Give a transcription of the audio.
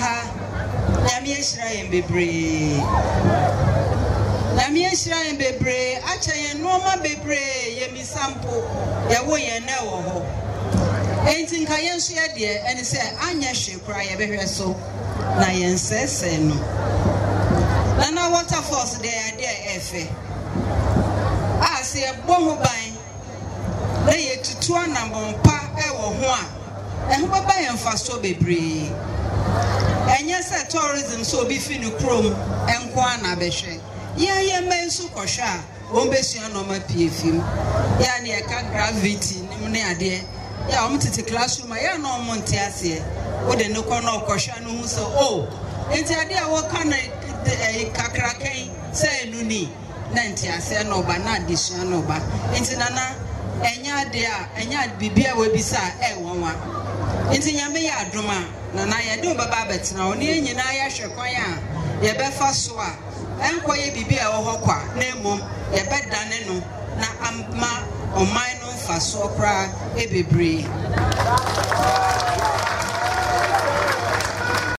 ha Yami Shrain Bebre Yami Shrain Bebre Acha Noma Bebre Yemi Sampo Yawo Yenewo Ain't in Kayan share dear and say Anya she cry a so na yense no Nana waterfalls there dear Efe I say a bomb by they to 2 number pa ewo ho a and who buy and fast so bebre and yes tourism so be finu chrome and kwana behwe ye men so kosha o besua no ma pfim ya na ka gravity nim ne ade ya o mtete classroom ya na o monte ase o de no kono kosha no hu so oh enti ade a wo kana kakrakan say no ni na enti ase no ba na adesua no ba enti nana enya de a enya bibia we bisa wonwa enti nyame ya adoma nana ya de baba betena oni enyina ya hwekwan a ye befa so a enkoye bibia wo hokwa na emom ye bedane no na amma oman no mfa so kra ebebre